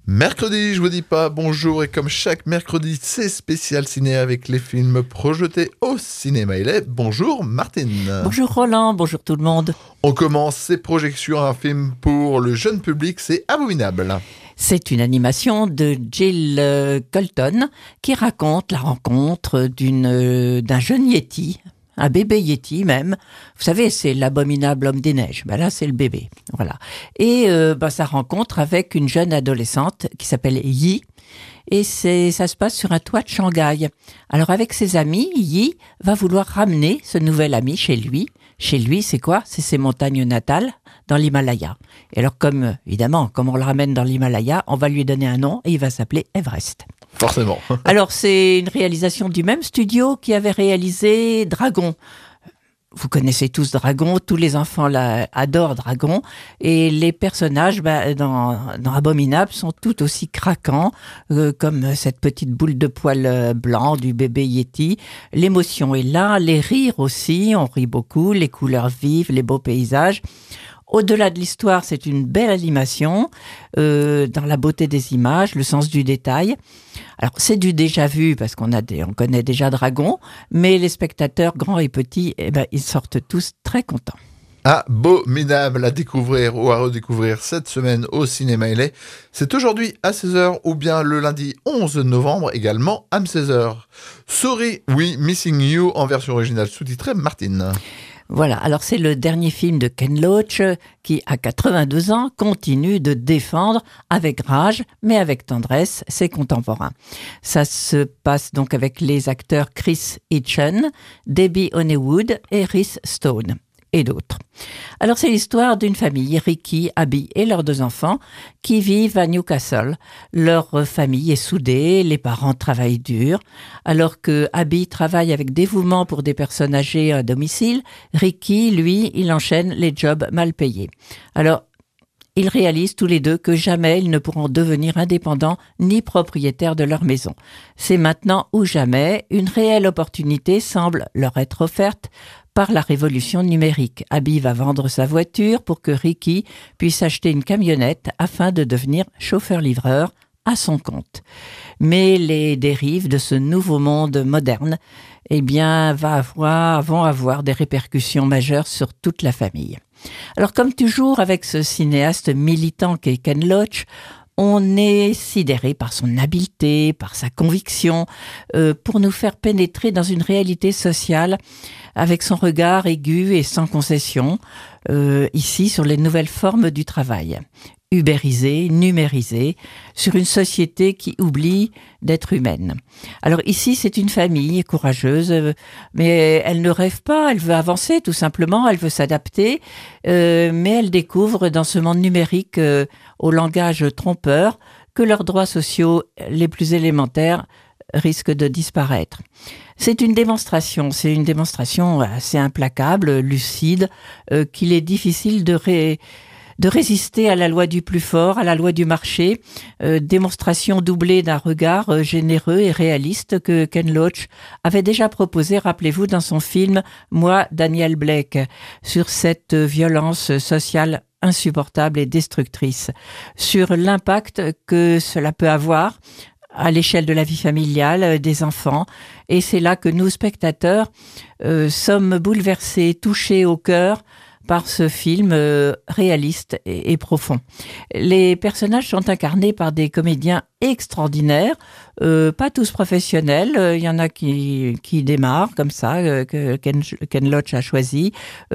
Mercredi, je vous dis pas bonjour et comme chaque mercredi, c'est spécial ciné avec les films projetés au cinéma. Bonjour Martine. Bonjour Roland, bonjour tout le monde. On commence ces projections à un film pour le jeune public, c'est Abominable. C'est une animation de Jill Colton qui raconte la rencontre d'un jeune Yeti, un bébé Yeti même. Vous savez, c'est l'abominable homme des neiges. Ben là, c'est le bébé. Voilà. Et sa rencontre avec une jeune adolescente qui s'appelle Yi. Et ça se passe sur un toit de Shanghai. Alors avec ses amis, Yi va vouloir ramener ce nouvel ami chez lui. Chez lui, c'est quoi ? C'est ses montagnes natales dans l'Himalaya. Et alors évidemment, comme on le ramène dans l'Himalaya, on va lui donner un nom et il va s'appeler Everest. Forcément. Alors c'est une réalisation du même studio qui avait réalisé Dragon. Vous connaissez tous Dragon, tous les enfants adorent Dragon, et les personnages dans Abominable sont tout aussi craquants, comme cette petite boule de poil blanc du bébé Yeti. L'émotion est là, les rires aussi, on rit beaucoup, les couleurs vives, les beaux paysages. Au-delà de l'histoire, c'est une belle animation, dans la beauté des images, le sens du détail. Alors, c'est du déjà vu, parce qu'on connaît déjà Dragon, mais les spectateurs, grands et petits, ils sortent tous très contents. Abominable à découvrir ou à redécouvrir cette semaine au cinéma LA. C'est aujourd'hui à 16h ou bien le lundi 11 novembre également à 16h. Sorry, We Missing You en version originale sous-titrée Martine. Voilà, alors c'est le dernier film de Ken Loach qui, à 82 ans, continue de défendre avec rage, mais avec tendresse, ses contemporains. Ça se passe donc avec les acteurs Chris Hitchen, Debbie Honeywood et Rhys Stone. Et d'autres. Alors c'est l'histoire d'une famille, Ricky, Abby et leurs 2 enfants, qui vivent à Newcastle. Leur famille est soudée, les parents travaillent dur. Alors que Abby travaille avec dévouement pour des personnes âgées à domicile, Ricky, lui, il enchaîne les jobs mal payés. Alors, ils réalisent tous les deux que jamais ils ne pourront devenir indépendants ni propriétaires de leur maison. C'est maintenant ou jamais, une réelle opportunité semble leur être offerte par la révolution numérique. Abby va vendre sa voiture pour que Ricky puisse acheter une camionnette afin de devenir chauffeur-livreur à son compte. Mais les dérives de ce nouveau monde moderne, vont avoir des répercussions majeures sur toute la famille. Alors comme toujours avec ce cinéaste militant qu'est Ken Loach, on est sidéré par son habileté, par sa conviction, pour nous faire pénétrer dans une réalité sociale avec son regard aigu et sans concession, ici sur les nouvelles formes du travail. Ubérisée, numérisée, sur une société qui oublie d'être humaine. Alors ici, c'est une famille courageuse, mais elle ne rêve pas, elle veut avancer tout simplement, elle veut s'adapter, mais elle découvre dans ce monde numérique au langage trompeur que leurs droits sociaux les plus élémentaires risquent de disparaître. C'est une démonstration assez implacable, lucide, qu'il est difficile de résister à la loi du plus fort, à la loi du marché, démonstration doublée d'un regard généreux et réaliste que Ken Loach avait déjà proposé, rappelez-vous, dans son film « Moi, Daniel Blake », sur cette violence sociale insupportable et destructrice, sur l'impact que cela peut avoir à l'échelle de la vie familiale, des enfants. Et c'est là que nous, spectateurs, sommes bouleversés, touchés au cœur par ce film réaliste et profond. Les personnages sont incarnés par des comédiens extraordinaires, pas tous professionnels, il y en a qui démarrent comme ça, que Ken Loach a choisi,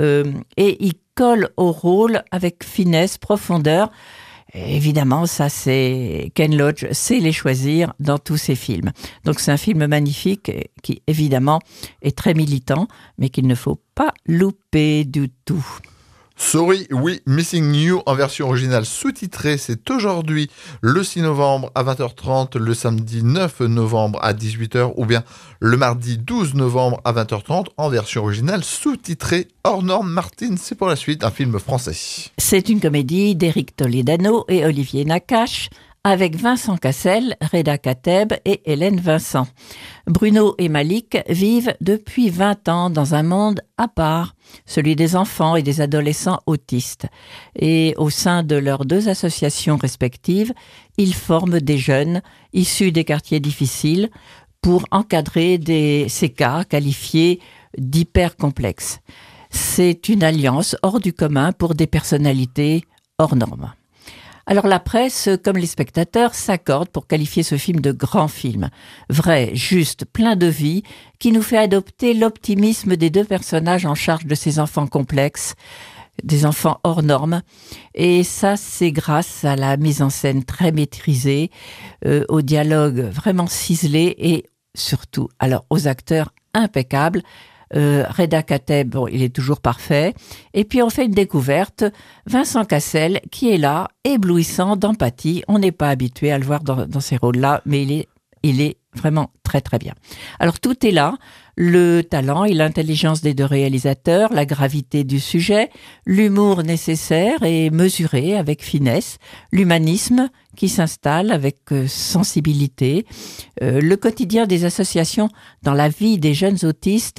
et ils collent au rôle avec finesse, profondeur. Évidemment, ça c'est Ken Loach sait les choisir dans tous ses films. Donc c'est un film magnifique qui évidemment est très militant, mais qu'il ne faut pas louper du tout. Sorry, We Missing You en version originale sous-titrée, c'est aujourd'hui le 6 novembre à 20h30, le samedi 9 novembre à 18h ou bien le mardi 12 novembre à 20h30 en version originale sous-titrée hors norme. Martine, c'est pour la suite un film français. C'est une comédie d'Éric Toledano et Olivier Nakache avec Vincent Cassel, Reda Kateb et Hélène Vincent. Bruno et Malik vivent depuis 20 ans dans un monde à part, celui des enfants et des adolescents autistes. Et au sein de leurs 2 associations respectives, ils forment des jeunes issus des quartiers difficiles pour encadrer ces cas qualifiés d'hyper complexes. C'est une alliance hors du commun pour des personnalités hors normes. Alors la presse, comme les spectateurs, s'accordent pour qualifier ce film de grand film. Vrai, juste, plein de vie, qui nous fait adopter l'optimisme des 2 personnages en charge de ces enfants complexes, des enfants hors normes. Et ça, c'est grâce à la mise en scène très maîtrisée, au dialogue vraiment ciselé et surtout, alors aux acteurs impeccables. Reda Kateb, bon, il est toujours parfait. Et puis on fait une découverte, Vincent Cassel, qui est là, éblouissant d'empathie. On n'est pas habitué à le voir dans ces rôles-là, mais il est vraiment très très bien. Alors tout est là, le talent et l'intelligence des 2 réalisateurs, la gravité du sujet, l'humour nécessaire et mesuré avec finesse, l'humanisme qui s'installe avec sensibilité, le quotidien des associations dans la vie des jeunes autistes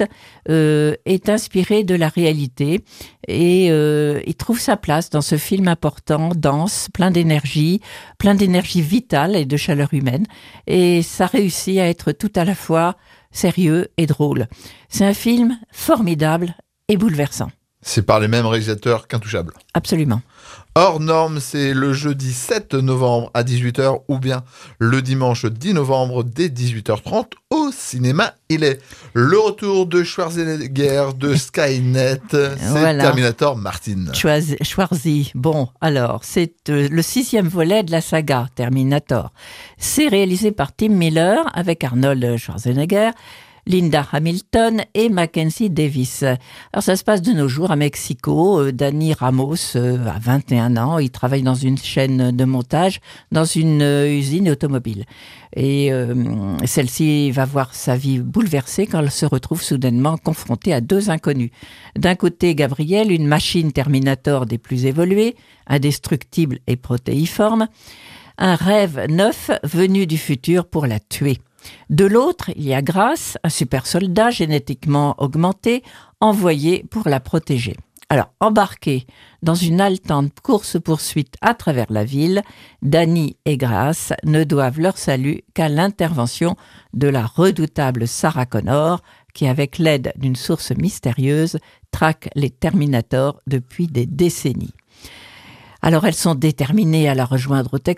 est inspiré de la réalité et il trouve sa place dans ce film important, dense, plein d'énergie vitale et de chaleur humaine, et ça réussit à être tout à la fois sérieux et drôle. C'est un film formidable et bouleversant. C'est par les mêmes réalisateurs qu'Intouchables. Absolument. Hors norme, c'est le jeudi 7 novembre à 18h ou bien le dimanche 10 novembre dès 18h30 au cinéma. Il est le retour de Schwarzenegger de Skynet, c'est voilà. Terminator Martin. Schwarzy. Bon, alors, c'est le 6e volet de la saga Terminator. C'est réalisé par Tim Miller avec Arnold Schwarzenegger, Linda Hamilton et Mackenzie Davis. Alors ça se passe de nos jours à Mexico. Danny Ramos a 21 ans. Il travaille dans une chaîne de montage dans une usine automobile. Et celle-ci va voir sa vie bouleversée quand elle se retrouve soudainement confrontée à 2 inconnus. D'un côté, Gabriel, une machine Terminator des plus évoluées, indestructible et protéiforme. Un rêve neuf venu du futur pour la tuer. De l'autre, il y a Grace, un super soldat génétiquement augmenté, envoyé pour la protéger. Alors, embarqués dans une haletante course-poursuite à travers la ville, Danny et Grace ne doivent leur salut qu'à l'intervention de la redoutable Sarah Connor, qui, avec l'aide d'une source mystérieuse, traque les Terminators depuis des décennies. Alors, elles sont déterminées à la rejoindre au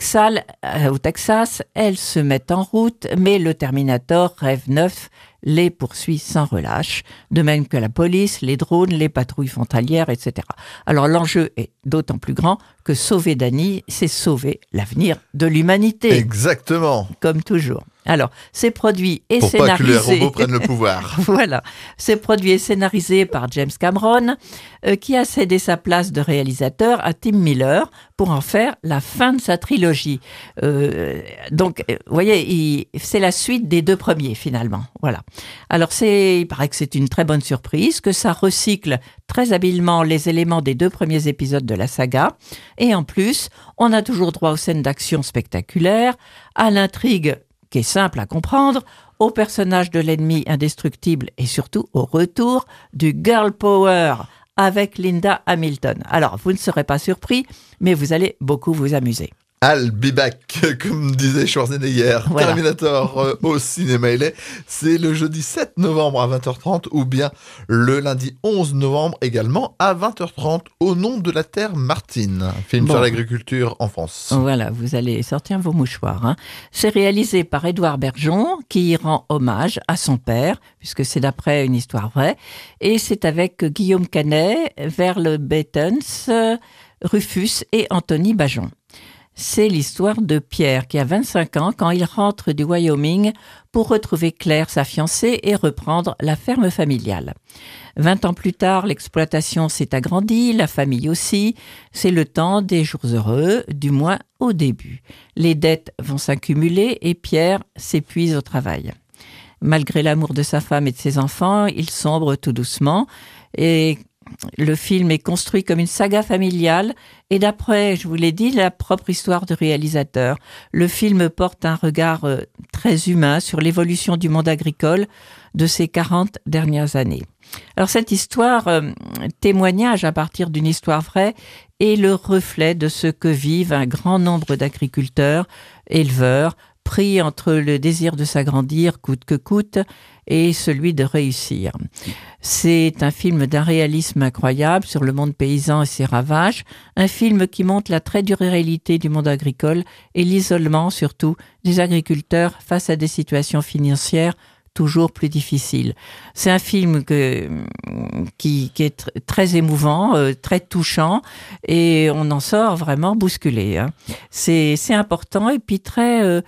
Texas. Elles se mettent en route, mais le Terminator, rêve neuf, les poursuit sans relâche, de même que la police, les drones, les patrouilles frontalières, etc. Alors, l'enjeu est d'autant plus grand que sauver Danny, c'est sauver l'avenir de l'humanité. Exactement. Comme toujours. Alors, c'est produit et pour scénarisé... Pour pas que les robots prennent le pouvoir. Voilà. C'est produit et scénarisé par James Cameron, qui a cédé sa place de réalisateur à Tim Miller pour en faire la fin de sa trilogie. Donc, vous voyez, c'est la suite des 2 premiers, finalement. Voilà. Alors, il paraît que c'est une très bonne surprise, que ça recycle très habilement les éléments des 2 premiers épisodes de la saga. Et en plus, on a toujours droit aux scènes d'action spectaculaires, à l'intrigue qui est simple à comprendre, au personnage de l'ennemi indestructible et surtout au retour du girl power avec Linda Hamilton. Alors, vous ne serez pas surpris, mais vous allez beaucoup vous amuser. I'll be back, comme disait Schwarzenegger. Voilà. Terminator au cinéma LA, c'est le jeudi 7 novembre à 20h30 ou bien le lundi 11 novembre également à 20h30 au nom de la terre Martine, film sur l'agriculture en France. Voilà, vous allez sortir vos mouchoirs. Hein. C'est réalisé par Édouard Bergeon qui rend hommage à son père, puisque c'est d'après une histoire vraie, et c'est avec Guillaume Canet, Verle Bettens, Rufus et Anthony Bajon. C'est l'histoire de Pierre qui a 25 ans quand il rentre du Wyoming pour retrouver Claire, sa fiancée, et reprendre la ferme familiale. 20 ans plus tard, l'exploitation s'est agrandie, la famille aussi. C'est le temps des jours heureux, du moins au début. Les dettes vont s'accumuler et Pierre s'épuise au travail. Malgré l'amour de sa femme et de ses enfants, il sombre tout doucement et Le film est construit comme une saga familiale et d'après, je vous l'ai dit, la propre histoire du réalisateur. Le film porte un regard très humain sur l'évolution du monde agricole de ces 40 dernières années. Alors cette histoire, témoignage à partir d'une histoire vraie, est le reflet de ce que vivent un grand nombre d'agriculteurs, éleveurs, pris entre le désir de s'agrandir coûte que coûte et celui de réussir. C'est un film d'un réalisme incroyable sur le monde paysan et ses ravages, un film qui montre la très dure réalité du monde agricole et l'isolement surtout des agriculteurs face à des situations financières toujours plus difficiles. C'est un film qui est très émouvant, très touchant et on en sort vraiment bousculé. C'est important et puis très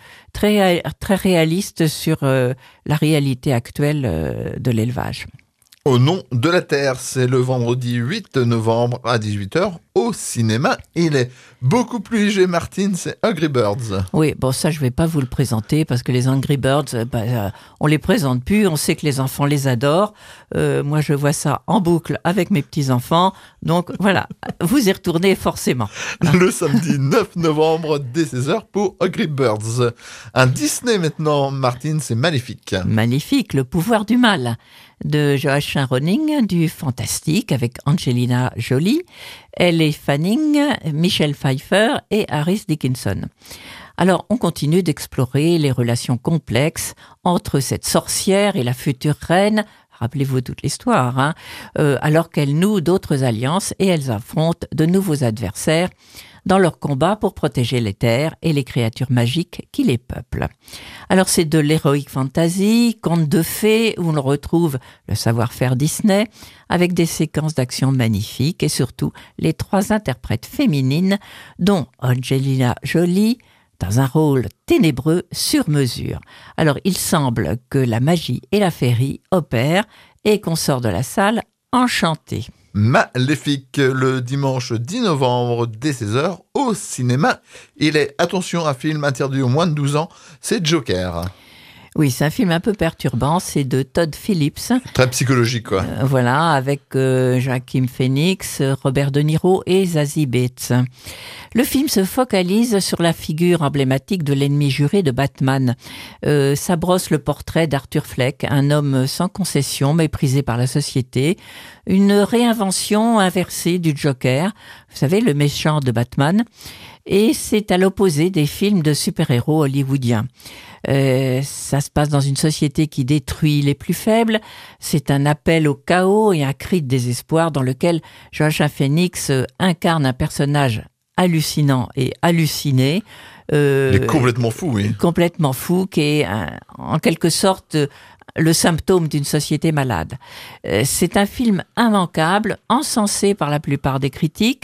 réaliste sur la réalité actuelle de l'élevage. Au nom de la Terre, c'est le vendredi 8 novembre à 18h au cinéma. Il est beaucoup plus léger, Martine, c'est Angry Birds. Oui, bon ça je vais pas vous le présenter parce que les Angry Birds, on les présente plus, on sait que les enfants les adorent. Moi je vois ça en boucle avec mes petits-enfants, donc voilà, vous y retournez forcément. Le samedi 9 novembre dès 16h pour Angry Birds. Un Disney maintenant, Martine, c'est Maléfique. Magnifique, le pouvoir du mal de Joachim Röning, du fantastique avec Angelina Jolie, Elle Fanning, Michelle Pfeiffer et Harris Dickinson. Alors, on continue d'explorer les relations complexes entre cette sorcière et la future reine. Rappelez-vous toute l'histoire, alors qu'elles nouent d'autres alliances et elles affrontent de nouveaux adversaires dans leur combat pour protéger les terres et les créatures magiques qui les peuplent. Alors c'est de l'heroic fantasy, conte de fées, où l'on retrouve le savoir-faire Disney, avec des séquences d'action magnifiques et surtout les 3 interprètes féminines, dont Angelina Jolie, dans un rôle ténébreux sur mesure. Alors il semble que la magie et la féerie opèrent et qu'on sort de la salle enchanté. Maléfique, le dimanche 10 novembre dès 16h au cinéma. Il est, attention, un film interdit aux moins de 12 ans, c'est Joker. Oui, c'est un film un peu perturbant, c'est de Todd Phillips. Très psychologique, quoi. Voilà, avec Joaquin Phoenix, Robert De Niro et Zazie Beetz. Le film se focalise sur la figure emblématique de l'ennemi juré de Batman. Ça brosse le portrait d'Arthur Fleck, un homme sans concession, méprisé par la société. Une réinvention inversée du Joker, vous savez, le méchant de Batman. Et c'est à l'opposé des films de super-héros hollywoodiens. Ça se passe dans une société qui détruit les plus faibles. C'est un appel au chaos et un cri de désespoir dans lequel Joaquin Phoenix incarne un personnage hallucinant et halluciné. Il est complètement fou, oui. Complètement fou, qui est en quelque sorte le symptôme d'une société malade. C'est un film immanquable, encensé par la plupart des critiques,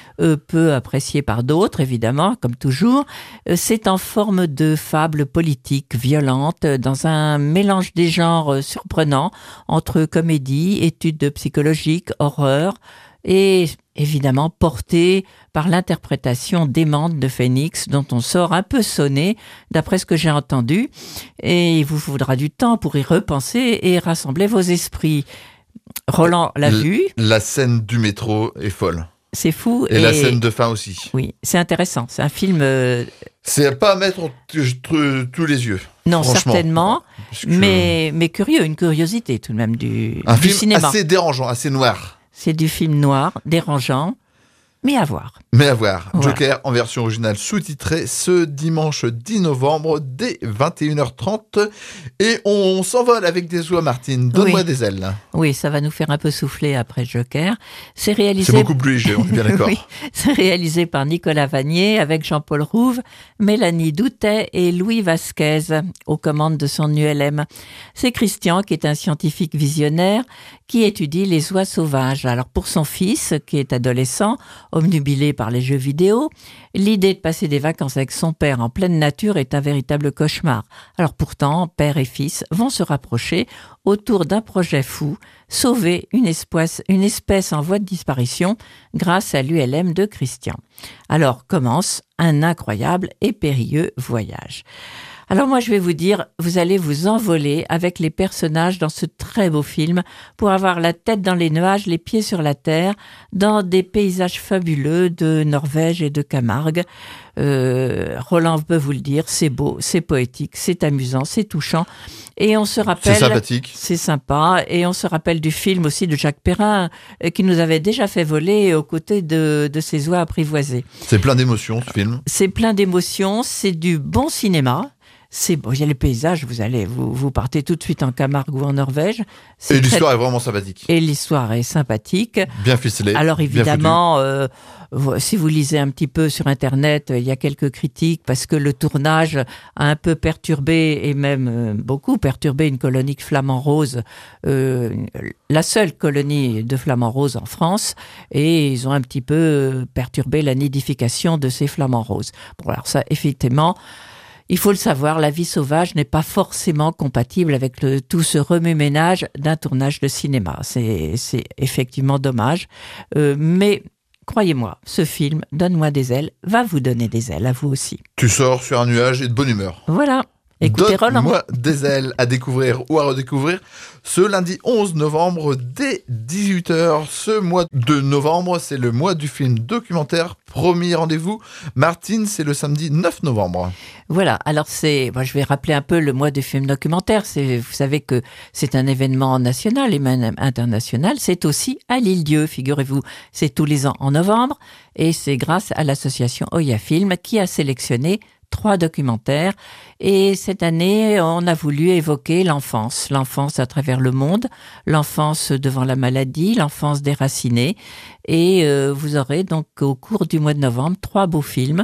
peu apprécié par d'autres, évidemment, comme toujours. C'est en forme de fable politique violente, dans un mélange des genres surprenant, entre comédie, études psychologiques, horreur, et évidemment porté par l'interprétation démente de Phoenix, dont on sort un peu sonné, d'après ce que j'ai entendu, et il vous faudra du temps pour y repenser et rassembler vos esprits. Roland l'a vu. La scène du métro est folle. C'est fou. Et la scène de fin aussi. Oui, c'est intéressant. C'est un film... C'est pas à mettre tous les yeux. Non, certainement, mais curieux, une curiosité tout de même du cinéma. Assez dérangeant, assez noir. C'est du film noir, dérangeant, mais à voir. Voilà. Joker en version originale sous-titrée ce dimanche 10 novembre dès 21h30. Et on s'envole avec des oies, Martine. Donne-moi des ailes. Oui, ça va nous faire un peu souffler après Joker. C'est beaucoup plus léger, on est bien d'accord. Oui, c'est réalisé par Nicolas Vanier avec Jean-Paul Rouve, Mélanie Doutet et Louis Vasquez aux commandes de son ULM. C'est Christian qui est un scientifique visionnaire qui étudie les oies sauvages. Alors pour son fils, qui est adolescent, obnubilé par les jeux vidéo, l'idée de passer des vacances avec son père en pleine nature est un véritable cauchemar. Alors pourtant, père et fils vont se rapprocher autour d'un projet fou, sauver une espèce en voie de disparition grâce à l'ULM de Christian. Alors commence un incroyable et périlleux voyage. Alors moi, je vais vous dire, vous allez vous envoler avec les personnages dans ce très beau film pour avoir la tête dans les nuages, les pieds sur la terre, dans des paysages fabuleux de Norvège et de Camargue. Roland peut vous le dire, c'est beau, c'est poétique, c'est amusant, c'est touchant. Et on se rappelle... C'est sympathique. C'est sympa. Et on se rappelle du film aussi de Jacques Perrin qui nous avait déjà fait voler aux côtés de ses oies apprivoisées. C'est plein d'émotions, ce film. C'est plein d'émotions, c'est du bon cinéma. C'est bon, il y a les paysages, vous partez tout de suite en Camargue ou en Norvège. Et l'histoire est vraiment sympathique. Et l'histoire est sympathique. Bien ficelée. Alors évidemment, si vous lisez un petit peu sur Internet, il y a quelques critiques parce que le tournage a un peu perturbé et même beaucoup perturbé une colonie de flamands roses, la seule colonie de flamands roses en France, et ils ont un petit peu perturbé la nidification de ces flamands roses. Bon, alors ça, effectivement... Il faut le savoir, la vie sauvage n'est pas forcément compatible avec tout ce remue-ménage d'un tournage de cinéma. C'est effectivement dommage. Mais croyez-moi, ce film, Donne-moi des ailes, va vous donner des ailes à vous aussi. Tu sors sur un nuage et de bonne humeur. Voilà. Écoutez Roland. Donne-moi des ailes à découvrir ou à redécouvrir ce lundi 11 novembre dès 18h. Ce mois de novembre, c'est le mois du film documentaire. Premier rendez-vous, Martine, c'est le samedi 9 novembre. Voilà, alors je vais rappeler un peu le mois du film documentaire. Vous savez que c'est un événement national et même international. C'est aussi à l'Île-Dieu, figurez-vous. C'est tous les ans en novembre et c'est grâce à l'association Oya Film qui a sélectionné 3 documentaires. Et cette année, on a voulu évoquer l'enfance à travers le monde, l'enfance devant la maladie, l'enfance déracinée. Et vous aurez donc au cours du mois de novembre 3 beaux films.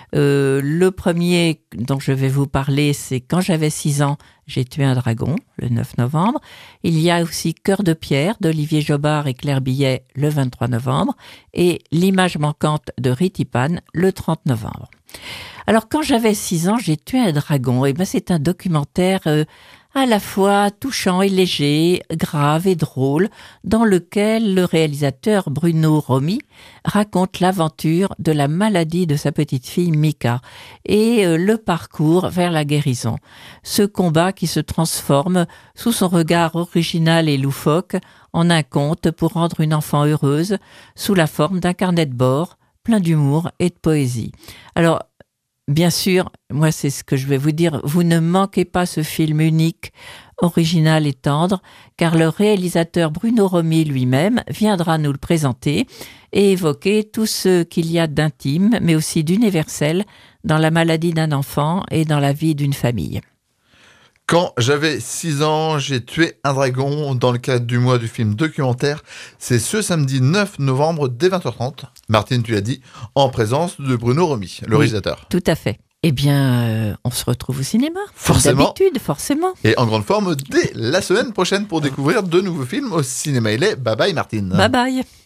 Le premier dont je vais vous parler, c'est Quand j'avais 6 ans, j'ai tué un dragon, le 9 novembre. Il y a aussi Cœur de pierre d'Olivier Jobard et Claire Billet, le 23 novembre. Et L'image manquante de Ritipan, le 30 novembre. Alors, Quand j'avais 6 ans, j'ai tué un dragon. Et ben, c'est un documentaire à la fois touchant et léger, grave et drôle, dans lequel le réalisateur Bruno Romy raconte l'aventure de la maladie de sa petite fille Mika et le parcours vers la guérison. Ce combat qui se transforme, sous son regard original et loufoque, en un conte pour rendre une enfant heureuse, sous la forme d'un carnet de bord, plein d'humour et de poésie. Alors, bien sûr, moi c'est ce que je vais vous dire, vous ne manquez pas ce film unique, original et tendre, car le réalisateur Bruno Romy lui-même viendra nous le présenter et évoquer tout ce qu'il y a d'intime, mais aussi d'universel dans la maladie d'un enfant et dans la vie d'une famille. Quand j'avais 6 ans, j'ai tué un dragon dans le cadre du mois du film documentaire. C'est ce samedi 9 novembre dès 20h30. Martine, tu l'as dit, en présence de Bruno Romy, le réalisateur. Tout à fait. Eh bien, on se retrouve au cinéma. Forcément. D'habitude, forcément. Et en grande forme dès la semaine prochaine pour découvrir de nouveaux films au cinéma. Bye bye Martine. Bye bye.